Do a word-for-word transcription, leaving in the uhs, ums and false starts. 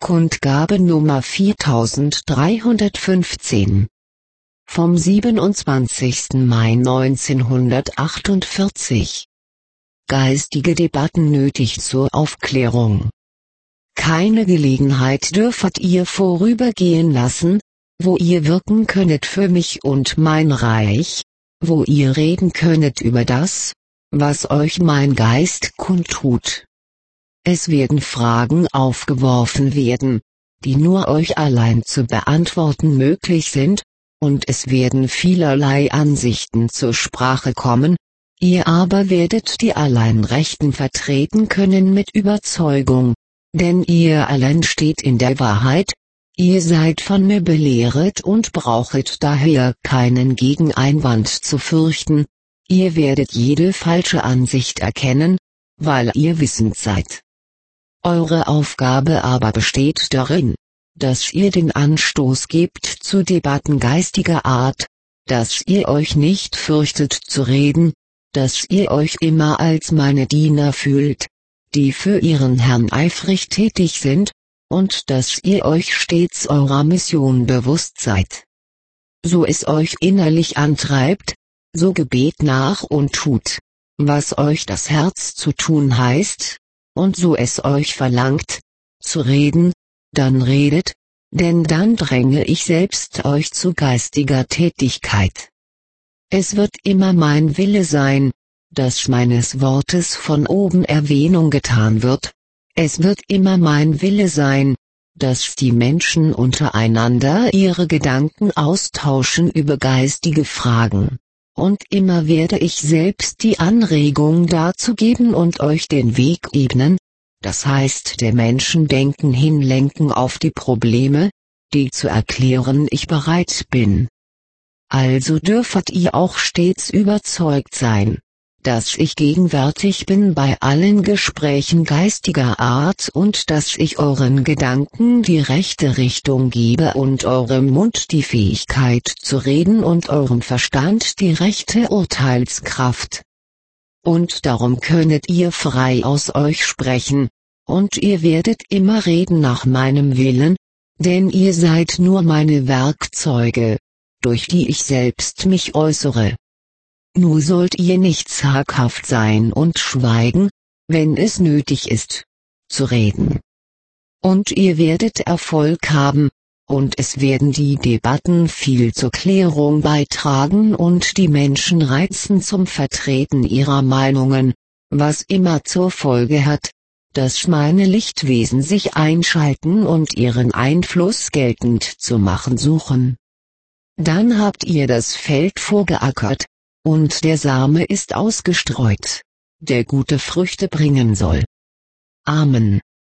Kundgabe Nummer viertausenddreihundertfünfzehn. Vom siebenundzwanzigsten Mai neunzehnhundertachtundvierzig. Geistige Debatten nötig zur Aufklärung. Keine Gelegenheit dürfet ihr vorübergehen lassen, wo ihr wirken könnet für mich und mein Reich, wo ihr reden könnet über das, was euch mein Geist kundtut. Es werden Fragen aufgeworfen werden, die nur euch allein zu beantworten möglich sind, und es werden vielerlei Ansichten zur Sprache kommen, ihr aber werdet die allein Rechten vertreten können mit Überzeugung, denn ihr allein steht in der Wahrheit, ihr seid von mir belehret und brauchet daher keinen Gegeneinwand zu fürchten, ihr werdet jede falsche Ansicht erkennen, weil ihr wissend seid. Eure Aufgabe aber besteht darin, dass ihr den Anstoß gebt zu Debatten geistiger Art, dass ihr euch nicht fürchtet zu reden, dass ihr euch immer als meine Diener fühlt, die für ihren Herrn eifrig tätig sind, und dass ihr euch stets eurer Mission bewusst seid. So es euch innerlich antreibt, so gebet nach und tut, was euch das Herz zu tun heißt, und so es euch verlangt, zu reden, dann redet, denn dann dränge ich selbst euch zu geistiger Tätigkeit. Es wird immer mein Wille sein, dass meines Wortes von oben Erwähnung getan wird, es wird immer mein Wille sein, dass die Menschen untereinander ihre Gedanken austauschen über geistige Fragen, und immer werde ich selbst die Anregung dazu geben und euch den Weg ebnen, das heißt der Menschen Denken hinlenken auf die Probleme, die zu erklären ich bereit bin. Also dürfet ihr auch stets überzeugt sein, dass ich gegenwärtig bin bei allen Gesprächen geistiger Art und dass ich euren Gedanken die rechte Richtung gebe und eurem Mund die Fähigkeit zu reden und eurem Verstand die rechte Urteilskraft. Und darum könnet ihr frei aus euch sprechen, und ihr werdet immer reden nach meinem Willen, denn ihr seid nur meine Werkzeuge, durch die ich selbst mich äußere. Nur sollt ihr nicht zaghaft sein und schweigen, wenn es nötig ist, zu reden. Und ihr werdet Erfolg haben, und es werden die Debatten viel zur Klärung beitragen und die Menschen reizen zum Vertreten ihrer Meinungen, was immer zur Folge hat, dass meine Lichtwesen sich einschalten und ihren Einfluss geltend zu machen suchen. Dann habt ihr das Feld vorgeackert, und der Same ist ausgestreut, der gute Früchte bringen soll. Amen.